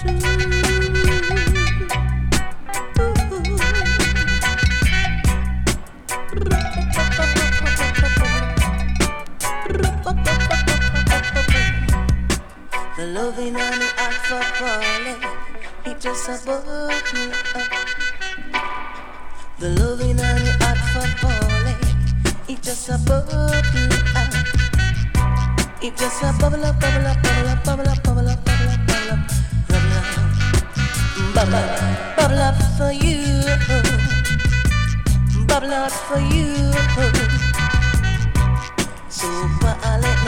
The loving and the act for falling, it just about me up. The loving and the act for falling, it just about me up. It just a bubble up, bubble up, bubble up, bubble up, bubble up, bubble up, bubble up, bubble up, bubble up, bubble up for you, bubble up for you. So,